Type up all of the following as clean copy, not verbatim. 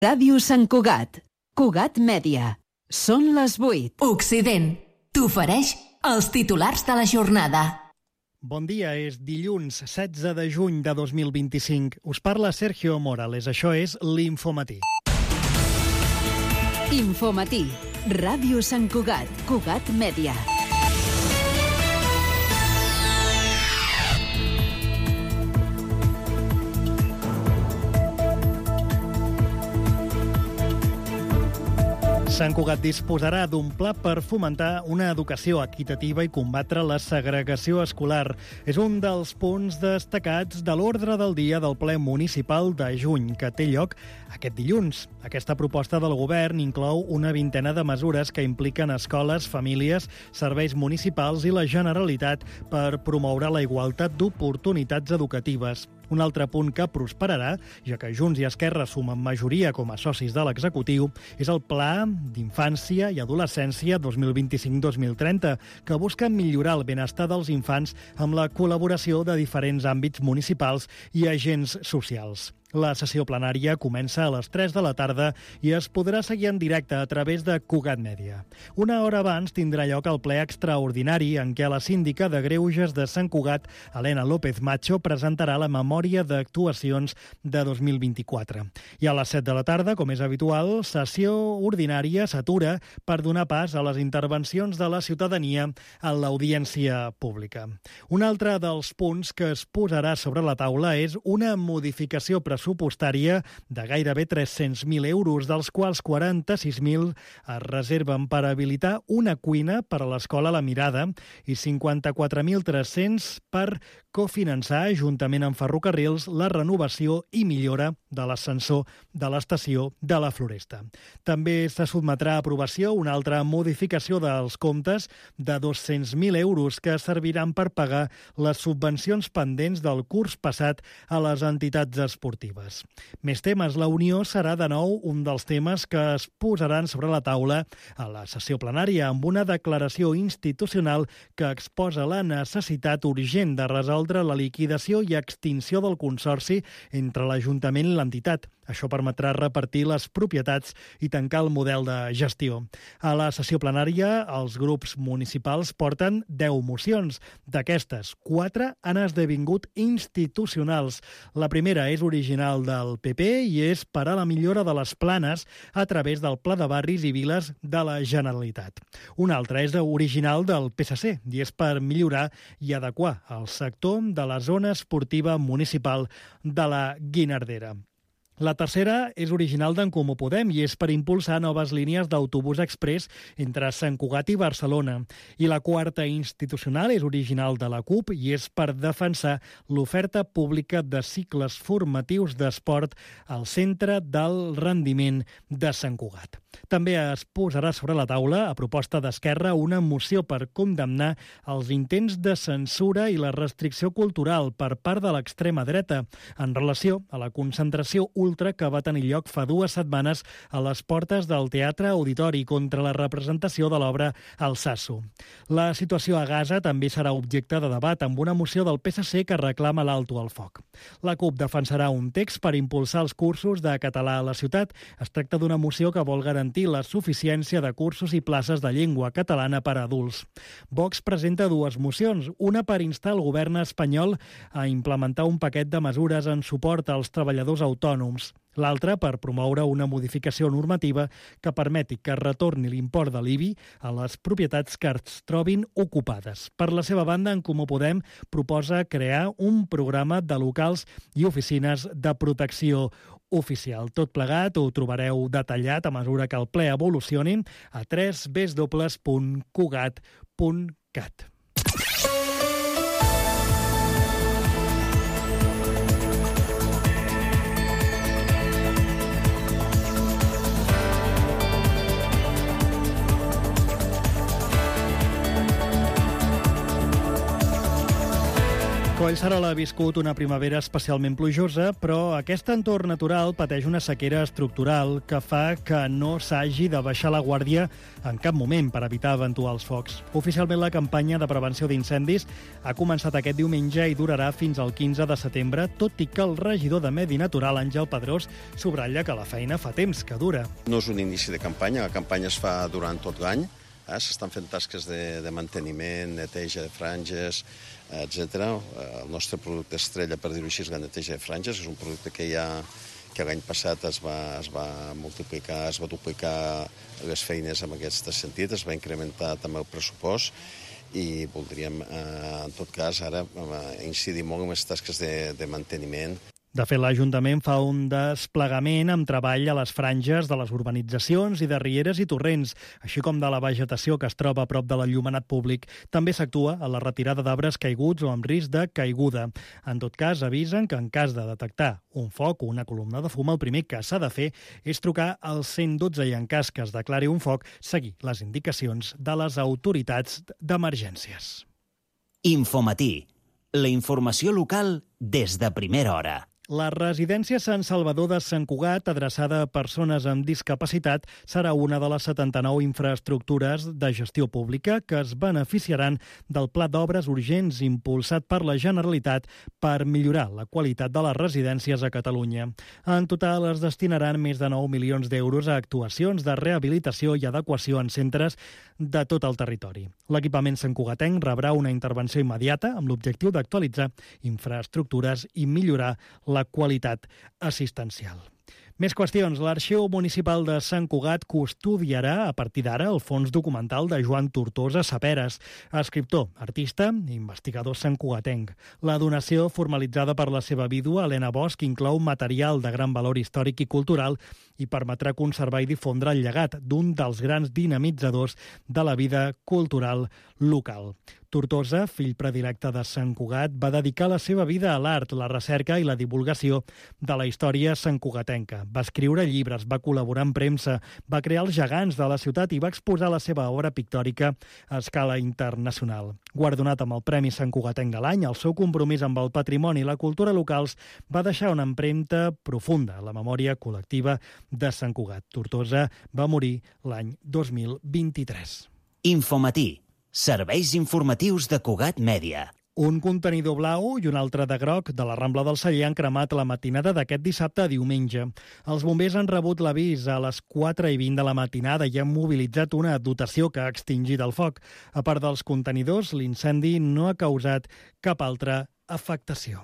Ràdio Sant Cugat. Cugat Mèdia. Són les 8. Occident t'ofereix els titulars de la jornada. Bon dia, és dilluns 16 de juny de 2025. Us parla Sergio Morales, això és l'Infomatí. Infomatí. Ràdio Sant Cugat. Cugat Mèdia. Sant Cugat disposarà d'un pla per fomentar una educació equitativa i combatre la segregació escolar. És un dels punts destacats de l'ordre del dia del ple municipal de juny, que té lloc aquest dilluns. Aquesta proposta del govern inclou una vintena de mesures que impliquen escoles, famílies, serveis municipals i la Generalitat per promoure la igualtat d'oportunitats educatives. Un altre punt que prosperarà, ja que Junts i Esquerra sumen majoria com a socis de l'executiu, és el Pla d'Infància i Adolescència 2025-2030, que busca millorar el benestar dels infants amb la col·laboració de diferents àmbits municipals i agents socials. La sessió plenària comença a les 3 de la tarda i es podrà seguir en directe a través de Cugat Mèdia. Una hora abans tindrà lloc el ple extraordinari en què la síndica de Greuges de Sant Cugat, Helena López Macho, presentarà la memòria d'actuacions de 2024. I a les 7 de la tarda, com és habitual, sessió ordinària s'atura per donar pas a les intervencions de la ciutadania en l'audiència pública. Un altre dels punts que es posarà sobre la taula és una modificació pressupostària de gairebé 300.000 euros, dels quals 46.000 es reserven per habilitar una cuina per a l'escola La Mirada i 54.300 per cofinançar, juntament amb ferrocarrils, la renovació i millora de l'ascensor de l'estació de la Floresta. També se sotmetrà a aprovació una altra modificació dels comptes de 200.000 euros que serviran per pagar les subvencions pendents del curs passat a les entitats esportives. Més temes. La Unió serà de nou un dels temes que es posaran sobre la taula a la sessió plenària amb una declaració institucional que exposa la necessitat urgent de resoldre la liquidació i extinció del consorci entre l'Ajuntament i l'entitat. Això permetrà repartir les propietats i tancar el model de gestió. A la sessió plenària, els grups municipals porten 10 mocions. D'aquestes, 4 han esdevingut institucionals. La primera és original del PP i és per a la millora de les planes a través del Pla de Barris i Viles de la Generalitat. Una altra és original del PSC i és per millorar i adequar el sector de la zona esportiva municipal de la Guinardera. La tercera és original d'en Comú Podem i és per impulsar noves línies d'autobús exprés entre Sant Cugat i Barcelona. I la quarta institucional és original de la CUP i és per defensar l'oferta pública de cicles formatius d'esport al centre del rendiment de Sant Cugat. També es posarà sobre la taula, a proposta d'Esquerra, una moció per condemnar els intents de censura i la restricció cultural per part de l'extrema dreta en relació a la concentració ultra que va tenir lloc fa 2 setmanes a les portes del Teatre Auditori contra la representació de l'obra Alsasu. La situació a Gaza també serà objecte de debat amb una moció del PSC que reclama l'alto al foc. La CUP defensarà un text per impulsar els cursos de català a la ciutat. Es tracta d'una moció que vol garantir la suficiència de cursos i places de llengua catalana per a adults. Vox presenta 2 mocions, una per instar el govern espanyol a implementar un paquet de mesures en suport als treballadors autònoms. L'altra per promoure una modificació normativa que permeti que retorni l'import de l'IBI a les propietats que es trobin ocupades. Per la seva banda, en Comú Podem proposa crear un programa de locals i oficines de protecció oficial. Tot plegat ho trobareu detallat a mesura que el ple evolucioni a www.cugat.cat. Collserola ha viscut una primavera especialment plujosa, però aquest entorn natural pateix una sequera estructural que fa que no s'hagi de baixar la guàrdia en cap moment per evitar eventuals focs. Oficialment, la campanya de prevenció d'incendis ha començat aquest diumenge i durarà fins al 15 de setembre, tot i que el regidor de Medi Natural, Àngel Pedrós, subratlla que la feina fa temps que dura. No és un inici de campanya, la campanya es fa durant tot l'any. S'estan fent tasques de manteniment, neteja de franges, etc. El nostre producte estrella, per dir-ho així, és la neteja de franges. És un producte que l'any passat es va multiplicar, es va duplicar les feines en aquest sentit, es va incrementar també el pressupost i voldríem, en tot cas, ara incidir molt en les tasques de manteniment. De fet, l'Ajuntament fa un desplegament amb treball a les franges de les urbanitzacions i de rieres i torrents, així com de la vegetació que es troba a prop de l'enllumenat públic. També s'actua a la retirada d'arbres caiguts o amb risc de caiguda. En tot cas, avisen que en cas de detectar un foc o una columna de fum, el primer que s'ha de fer és trucar al 112 i, en cas que es declari un foc, seguir les indicacions de les autoritats d'emergències. Infomatí, la informació local des de primera hora. La residència Sant Salvador de Sant Cugat, adreçada a persones amb discapacitat, serà una de les 79 infraestructures de gestió pública que es beneficiaran del Pla d'Obres Urgents impulsat per la Generalitat per millorar la qualitat de les residències a Catalunya. En total es destinaran més de 9 milions d'euros a actuacions de rehabilitació i adequació en centres de tot el territori. L'equipament santcugatenc rebrà una intervenció immediata amb l'objectiu d'actualitzar infraestructures i millorar la qualitat assistencial. Més qüestions. L'Arxiu Municipal de Sant Cugat custodiarà a partir d'ara el fons documental de Joan Tortosa Saperes, escriptor, artista i investigador santcugatenc. La donació, formalitzada per la seva vídua, Helena Bosch, inclou material de gran valor històric i cultural i permetrà conservar i difondre el llegat d'un dels grans dinamitzadors de la vida cultural local. Tortosa, fill predilecte de Sant Cugat, va dedicar la seva vida a l'art, la recerca i la divulgació de la història santcugatenca. Va escriure llibres, va col·laborar en premsa, va crear els gegants de la ciutat i va exposar la seva obra pictòrica a escala internacional. Guardonat amb el Premi Santcugatenc de l'any, el seu compromís amb el patrimoni i la cultura locals va deixar una empremta profunda a la memòria col·lectiva de Sant Cugat. Tortosa va morir l'any 2023. Infomatí, serveis informatius de Cugat Mèdia. Un contenidor blau i un altre de groc de la Rambla del Celler han cremat la matinada d'aquest dissabte a diumenge. Els bombers han rebut l'avís a les 4:20 de la matinada i han mobilitzat una dotació que ha extingit el foc. A part dels contenidors, l'incendi no ha causat cap altra afectació.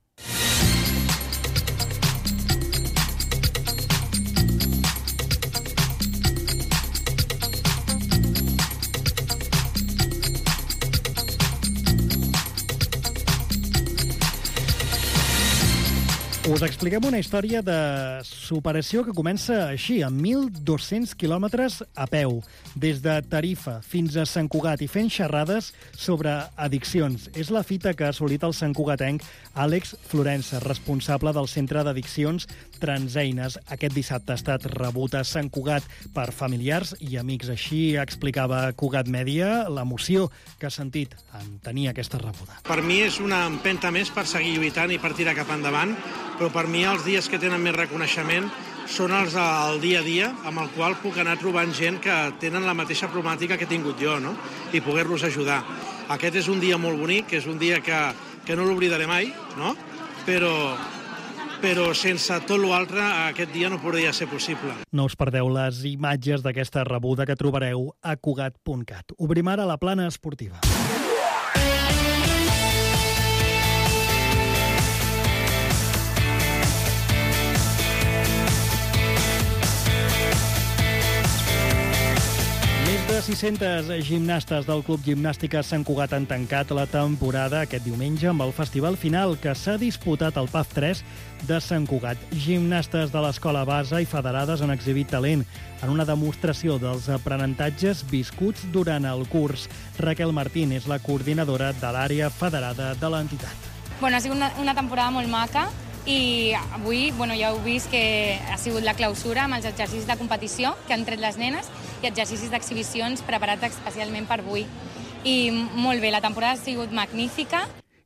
Us expliquem una història de superació que comença així, amb 1.200 quilòmetres a peu, des de Tarifa fins a Sant Cugat i fent xerrades sobre addiccions. És la fita que ha assolit el santcugatenc Àlex Florença, responsable del Centre d'Addiccions Transeines. Aquest dissabte ha estat rebut a Sant Cugat per familiars i amics. Així explicava Cugat Mèdia l'emoció que ha sentit en tenir aquesta rebuda. Per mi és una empenta més per seguir lluitant i per tirar cap endavant, però per mi els dies que tenen més reconeixement són els del dia a dia, amb el qual puc anar trobant gent que tenen la mateixa problemàtica que he tingut jo, no? I poder-los ajudar. Aquest és un dia molt bonic, és un dia que no l'oblidaré mai, no? Però sense tot l'altre aquest dia no podria ser possible. No us perdeu les imatges d'aquesta rebuda que trobareu a cugat.cat. Obrim ara la plana esportiva. Més de 600 gimnastes del Club Gimnàstica Sant Cugat han tancat la temporada aquest diumenge amb el festival final que s'ha disputat al PAF 3 de Sant Cugat. Gimnastes de l'escola base i federades han exhibit talent en una demostració dels aprenentatges viscuts durant el curs. Raquel Martín és la coordinadora de l'àrea federada de l'entitat. Ha sigut una temporada molt maca i avui ja heu vist que ha sigut la clausura amb els exercicis de competició que han tret les nenes i exercicis d'exhibicions preparats especialment per avui. I molt bé, la temporada ha sigut magnífica.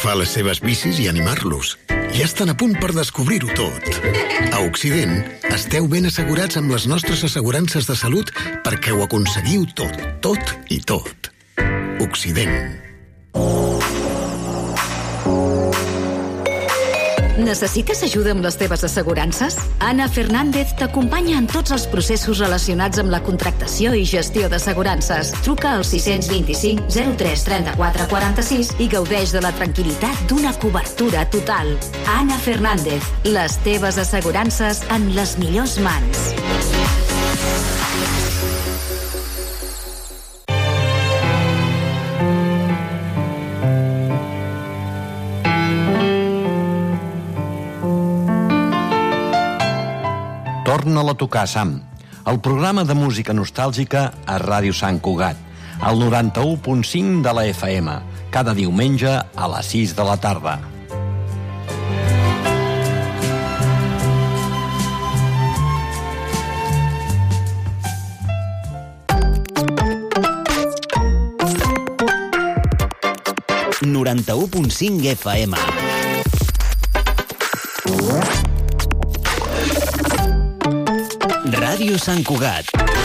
agafar les seves bicis i animar-los. Ja estan a punt per descobrir-ho tot. A Occident, esteu ben assegurats amb les nostres assegurances de salut perquè ho aconseguiu tot, tot i tot. Occident. Necessites ajuda amb les teves assegurances? Ana Fernández t'acompanya en tots els processos relacionats amb la contractació i gestió d'assegurances. Truca al 625 03 34 46 i gaudeix de la tranquil·litat d'una cobertura total. Ana Fernández, les teves assegurances en les millors mans. Torna-la a tocar, Sam. El programa de música nostàlgica a Ràdio Sant Cugat, al 91.5 de la FM, cada diumenge a les 6 de la tarda. FM. Ràdio Sant Cugat.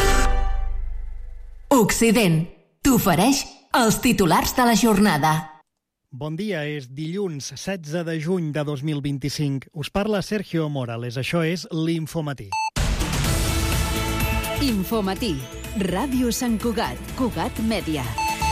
Occident t'ofereix els titulars de la jornada. Bon dia, és dilluns 16 de juny de 2025. Us parla Sergio Morales, això és l'Infomatí. Infomatí, Ràdio Sant Cugat, Cugat Mèdia.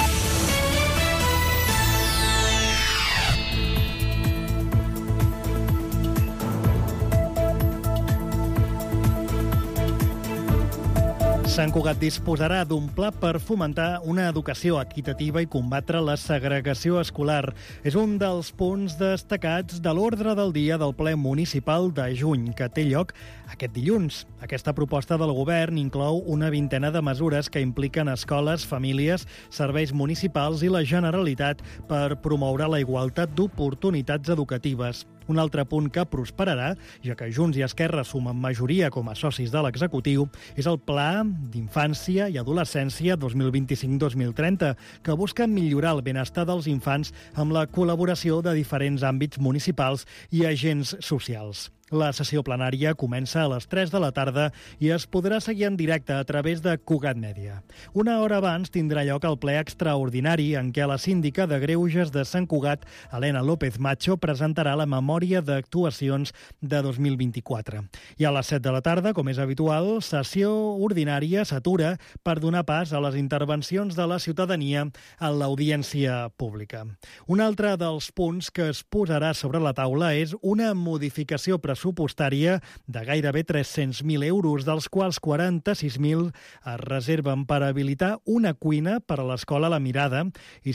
Sant Cugat disposarà d'un pla per fomentar una educació equitativa i combatre la segregació escolar. És un dels punts destacats de l'ordre del dia del ple municipal de juny, que té lloc aquest dilluns. Aquesta proposta del govern inclou una vintena de mesures que impliquen escoles, famílies, serveis municipals i la Generalitat per promoure la igualtat d'oportunitats educatives. Un altre punt que prosperarà, ja que Junts i Esquerra sumen majoria com a socis de l'executiu, és el Pla d'Infància i Adolescència 2025-2030, que busca millorar el benestar dels infants amb la col·laboració de diferents àmbits municipals i agents socials. La sessió plenària comença a les 3 de la tarda i es podrà seguir en directe a través de Cugat Mèdia. Una hora abans tindrà lloc el ple extraordinari en què la síndica de Greuges de Sant Cugat, Helena López Macho, presentarà la memòria d'actuacions de 2024. I a les 7 de la tarda, com és habitual, sessió ordinària s'atura per donar pas a les intervencions de la ciutadania en l'audiència pública. Un altre dels punts que es posarà sobre la taula és una modificació pressupostària de gairebé 300.000 euros, dels quals 46.000 es reserven per habilitar una cuina per a l'escola La Mirada i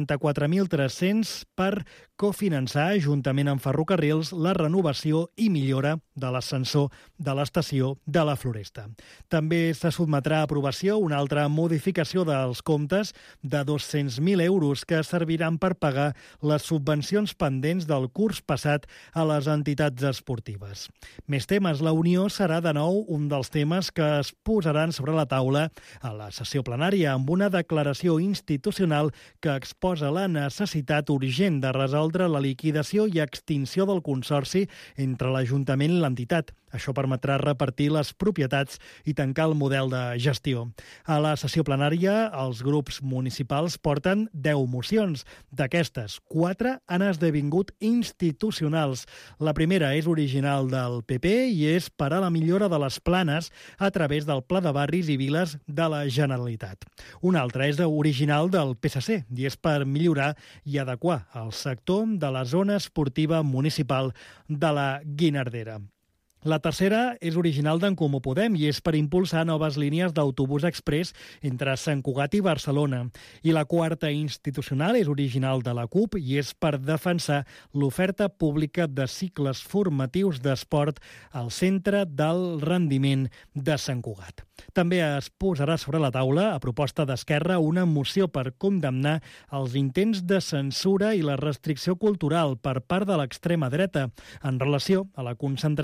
54.300 per cofinançar, juntament amb ferrocarrils, la renovació i millora de l'ascensor de l'estació de la Floresta. També se sotmetrà a aprovació una altra modificació dels comptes de 200.000 euros que serviran per pagar les subvencions pendents del curs passat a les entitats esportives. Més temes. La Unió serà de nou un dels temes que es posaran sobre la taula a la sessió plenària, amb una declaració institucional que exposa la necessitat urgent de resoldre la liquidació i extinció del consorci entre l'Ajuntament i l'entitat. Això permetrà repartir les propietats i tancar el model de gestió. A la sessió plenària, els grups municipals porten 10 mocions. D'aquestes, 4 han esdevingut institucionals. La primera és original del PP i és per a la millora de les planes a través del Pla de Barris i Viles de la Generalitat. Una altra és original del PSC i és per millorar i adequar el sector de la zona esportiva municipal de la Guinardera. La tercera és original d'en Comú Podem i és per impulsar noves línies d'autobús exprés entre Sant Cugat i Barcelona. I la quarta institucional és original de la CUP i és per defensar l'oferta pública de cicles formatius d'esport al centre del rendiment de Sant Cugat. També es posarà sobre la taula, a proposta d'Esquerra, una moció per condemnar els intents de censura i la restricció cultural per part de l'extrema dreta en relació a la concentració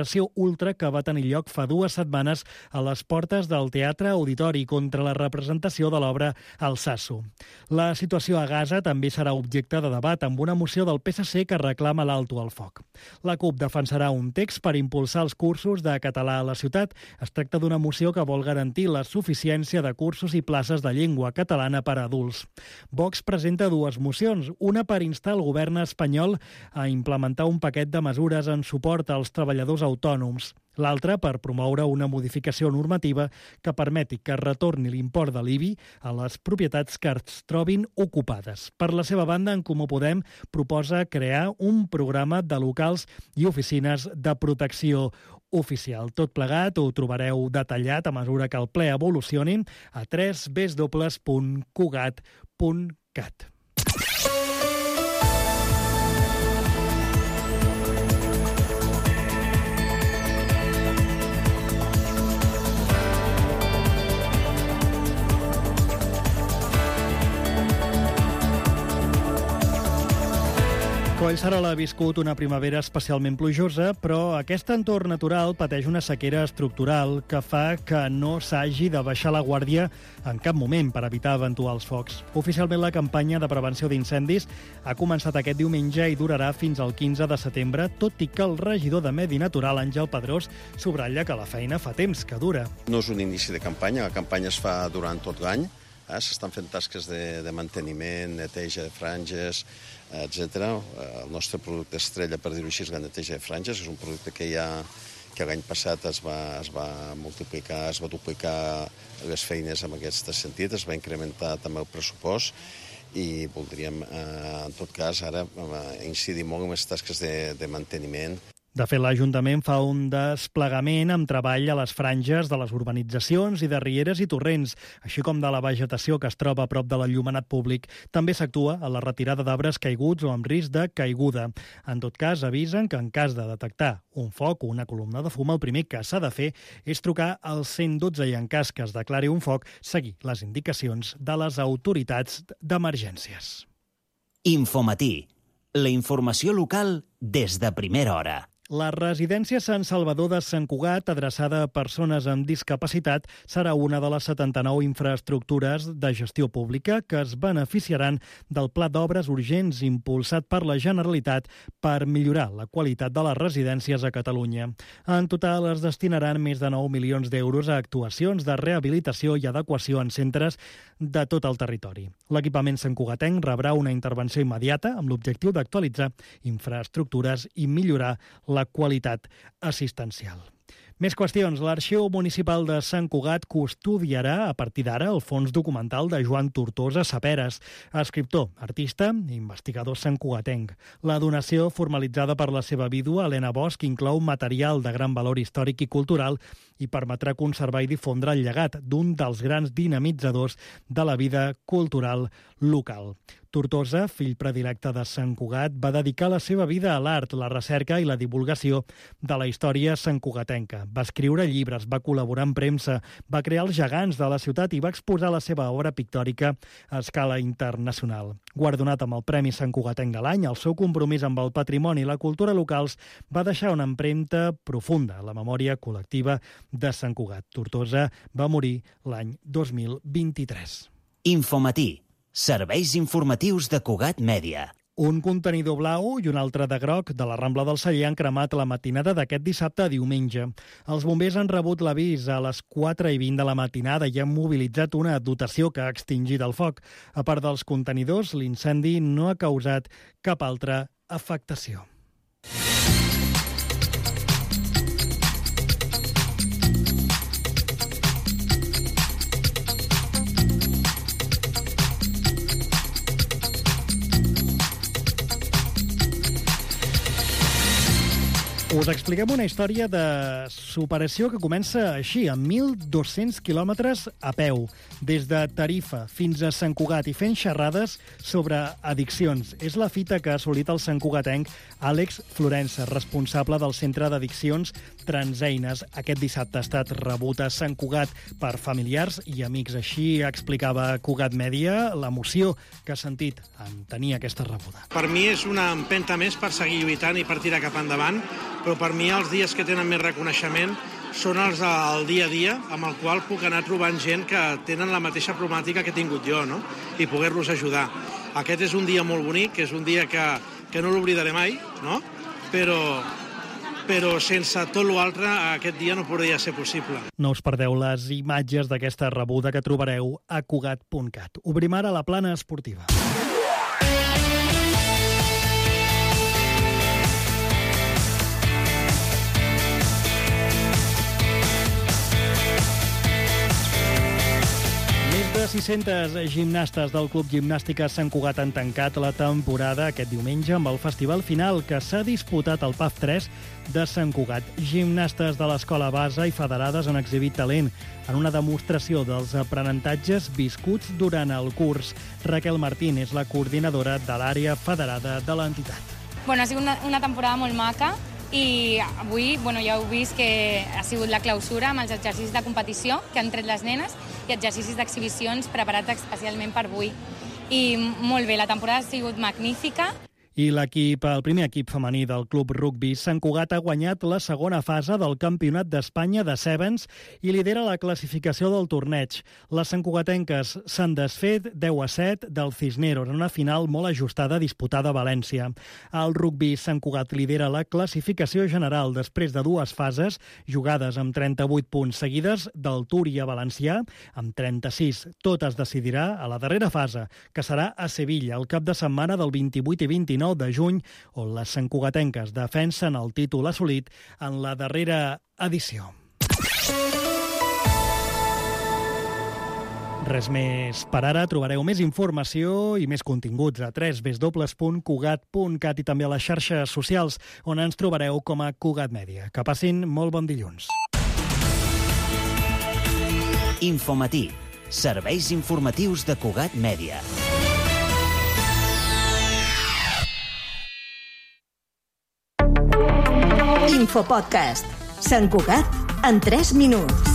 ultra que va tenir lloc fa 2 setmanes a les portes del Teatre Auditori contra la representació de l'obra El Sasso. La situació a Gaza també serà objecte de debat amb una moció del PSC que reclama l'alto al foc. La CUP defensarà un text per impulsar els cursos de català a la ciutat. Es tracta d'una moció que vol garantir la suficiència de cursos i places de llengua catalana per a adults. Vox presenta 2 mocions, una per instar el govern espanyol a implementar un paquet de mesures en suport als treballadors autònoms. L'altra per promoure una modificació normativa que permeti que retorni l'import de l'IBI a les propietats que es trobin ocupades. Per la seva banda, En Comú Podem proposa crear un programa de locals i oficines de protecció oficial. Tot plegat ho trobareu detallat a mesura que el ple evolucioni a www.cugat.cat. Collserola ha viscut una primavera especialment plujosa, però aquest entorn natural pateix una sequera estructural que fa que no s'hagi de baixar la guàrdia en cap moment per evitar eventuals focs. Oficialment, la campanya de prevenció d'incendis ha començat aquest diumenge i durarà fins al 15 de setembre, tot i que el regidor de Medi Natural, Àngel Pedrós, subratlla que la feina fa temps que dura. No és un inici de campanya, la campanya es fa durant tot l'any. S'estan fent tasques de manteniment, neteja de franges, etc. El nostre producte estrella, per dir-ho així, és la neteja de franges. És un producte que l'any passat es va multiplicar, es va duplicar les feines en aquest sentit, es va incrementar també el pressupost i voldríem, en tot cas, ara incidir molt en les tasques de manteniment. De fet, l'Ajuntament fa un desplegament amb treball a les franges de les urbanitzacions i de rieres i torrents, així com de la vegetació que es troba a prop de l'enllumenat públic. També s'actua a la retirada d'arbres caiguts o amb risc de caiguda. En tot cas, avisen que en cas de detectar un foc o una columna de fum, el primer que s'ha de fer és trucar al 112 i, en cas que es declari un foc, seguir les indicacions de les autoritats d'emergències. Infomatí, la informació local des de primera hora. La residència Sant Salvador de Sant Cugat, adreçada a persones amb discapacitat, serà una de les 79 infraestructures de gestió pública que es beneficiaran del Pla d'Obres Urgents impulsat per la Generalitat per millorar la qualitat de les residències a Catalunya. En total es destinaran més de 9 milions d'euros a actuacions de rehabilitació i adequació en centres de tot el territori. L'equipament santcugatenc rebrà una intervenció immediata amb l'objectiu d'actualitzar infraestructures i millorar la qualitat assistencial. Més qüestions. L'Arxiu Municipal de Sant Cugat custodiarà a partir d'ara el fons documental de Joan Tortosa Saperes, escriptor, artista i investigador santcugatenc. La donació, formalitzada per la seva vídua, Helena Bosch, inclou material de gran valor històric i cultural i permetrà conservar i difondre el llegat d'un dels grans dinamitzadors de la vida cultural local. Tortosa, fill predilecte de Sant Cugat, va dedicar la seva vida a l'art, la recerca i la divulgació de la història santcugatenca. Va escriure llibres, va col·laborar en premsa, va crear els gegants de la ciutat i va exposar la seva obra pictòrica a escala internacional. Guardonat amb el Premi Santcugatenc de l'any, el seu compromís amb el patrimoni i la cultura locals va deixar una empremta profunda a la memòria col·lectiva de Sant Cugat. Tortosa va morir l'any 2023. Infomatí, serveis informatius de Cugat Mèdia. Un contenidor blau i un altre de groc de la Rambla del Celler han cremat la matinada d'aquest dissabte a diumenge. Els bombers han rebut l'avís a les 4:20 de la matinada i han mobilitzat una dotació que ha extingit el foc. A part dels contenidors, l'incendi no ha causat cap altra afectació. Us expliquem una història de superació que comença així, amb 1.200 quilòmetres a peu, des de Tarifa fins a Sant Cugat i fent xerrades sobre addiccions. És la fita que ha assolit el santcugatenc Àlex Florença, responsable del Centre d'Addiccions Transeines. Aquest dissabte ha estat rebut a Sant Cugat per familiars i amics. Així explicava Cugat Mèdia l'emoció que ha sentit en tenir aquesta rebuda. Per mi és una empenta més per seguir lluitant i per tirar cap endavant, però per mi els dies que tenen més reconeixement són els del dia a dia, amb el qual puc anar trobant gent que tenen la mateixa problemàtica que he tingut jo, no? I poder-los ajudar. Aquest és un dia molt bonic, és un dia que no l'oblidaré mai, no? Però sense tot l'altre aquest dia no podria ser possible. No us perdeu les imatges d'aquesta rebuda que trobareu a Cugat.cat. Obrim ara la plana esportiva. Més de 600 gimnastes del Club Gimnàstica Sant Cugat han tancat la temporada aquest diumenge amb el festival final que s'ha disputat al PAF 3 de Sant Cugat. Gimnastes de l'escola base i federades han exhibit talent en una demostració dels aprenentatges viscuts durant el curs. Raquel Martín és la coordinadora de l'àrea federada de l'entitat. Ha sigut una temporada molt maca i avui ja heu vist que ha sigut la clausura amb els exercicis de competició que han tret les nenes i exercicis d'exhibicions preparats especialment per avui. I molt bé, la temporada ha sigut magnífica. I el primer equip femení del Club Rugby Sant Cugat ha guanyat la segona fase del Campionat d'Espanya de Sevens i lidera la classificació del torneig. Les santcugatenques s'han desfet 10-7 del Cisneros en una final molt ajustada disputada a València. El Rugby Sant Cugat lidera la classificació general després de dues fases jugades amb 38 punts seguides del Túria valencià amb 36. Tot es decidirà a la darrera fase, que serà a Sevilla el cap de setmana del 28 i 29 de juny, on les santcugatenques defensen el títol assolit en la darrera edició. Res més per ara. Trobareu més informació i més continguts a www.cugat.cat i també a les xarxes socials, on ens trobareu com a Cugat Mèdia. Que passin molt bon dilluns. Infomatí. Serveis informatius de Cugat Mèdia. Infopodcast. Sant Cugat en 3 minuts.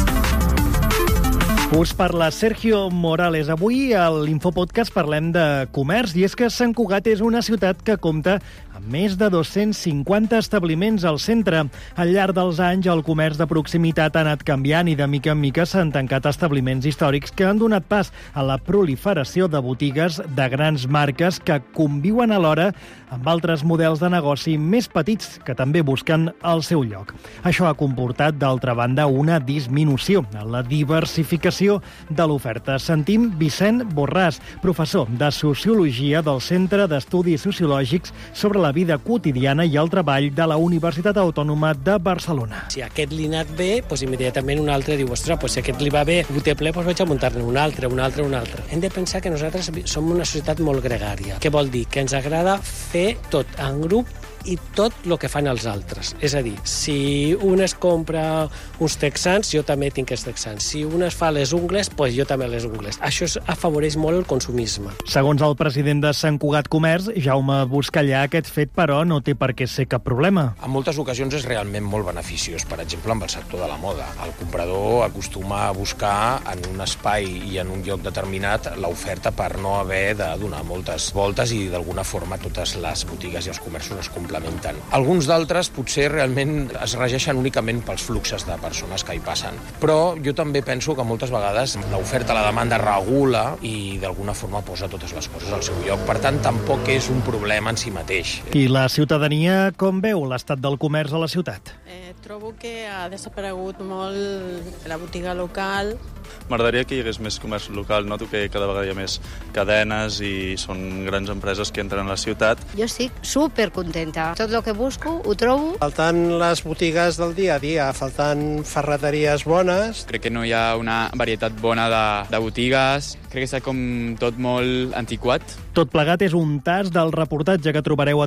Us parla Sergio Morales. Avui a l'Infopodcast parlem de comerç i és que Sant Cugat és una ciutat que compta amb més de 250 establiments al centre. Al llarg dels anys el comerç de proximitat ha anat canviant i de mica en mica s'han tancat establiments històrics que han donat pas a la proliferació de botigues de grans marques que conviuen alhora amb altres models de negoci més petits que també busquen el seu lloc. Això ha comportat, d'altra banda, una disminució en la diversificació de l'oferta. Sentim Vicent Borràs, professor de Sociologia del Centre d'Estudis Sociològics sobre la vida quotidiana i el treball de la Universitat Autònoma de Barcelona. Si aquest li ha anat bé, immediatament un altre diu, ostres, si aquest li va bé, ho té ple, vaig a muntar-ne un altre. Hem de pensar que nosaltres som una societat molt gregària. Què vol dir? Que ens agrada fer tot en grup i tot el que fan els altres. És a dir, si un es compra uns texans, jo també tinc els texans. Si un es fa les ungles, jo també les ungles. Això afavoreix molt el consumisme. Segons el president de Sant Cugat Comerç, Jaume Buscallà, aquest fet, però, no té per què ser cap problema. En moltes ocasions és realment molt beneficiós, per exemple, amb el sector de la moda. El comprador acostuma a buscar en un espai i en un lloc determinat l'oferta per no haver de donar moltes voltes i d'alguna forma totes les botigues i els comerços es complementen. Alguns d'altres potser realment es regeixen únicament pels fluxes de persones que hi passen. Però jo també penso que moltes vegades l'oferta, la demanda regula i d'alguna forma posa totes les coses al seu lloc. Per tant, tampoc és un problema en si mateix. I la ciutadania com veu l'estat del comerç a la ciutat? Trobo que ha desaparegut molt la botiga local. M'agradaria que hi hagués més comerç local. Noto que cada vegada hi ha més cadenes i són grans empreses que entren a la ciutat. Jo estic supercontenta. Tot el que busco ho trobo. Faltant les botigues del dia a dia, faltant ferreteries bones. Crec que no hi ha una varietat bona de botigues. Crec que està com tot molt antiquat. Tot plegat és un tast del reportatge que trobareu a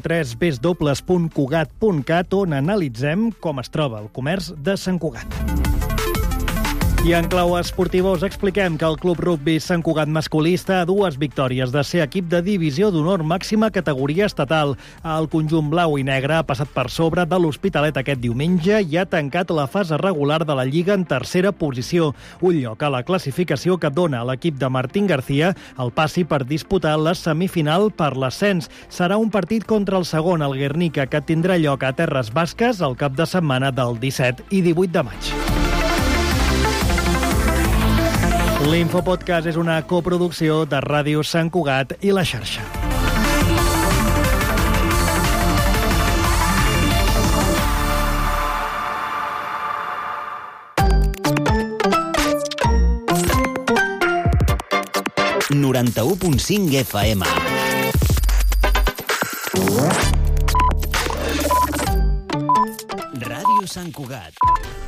www.cugat.cat, on analitzem com es troba el comerç de Sant Cugat. I en clau esportiva us expliquem que el Club Rugby Sant Cugat masculí està a 2 victòries de ser equip de divisió d'honor màxima categoria estatal. El conjunt blau i negre ha passat per sobre de l'Hospitalet aquest diumenge i ha tancat la fase regular de la Lliga en tercera posició, un lloc a la classificació que dona a l'equip de Martín García el passi per disputar la semifinal per l'ascens. Serà un partit contra el segon, el Guernica, que tindrà lloc a Terres Basques el cap de setmana del 17 i 18 de maig. L'Infopodcast és una coproducció de Ràdio Sant Cugat i La Xarxa. ...91.5 FM. Ràdio Sant Cugat.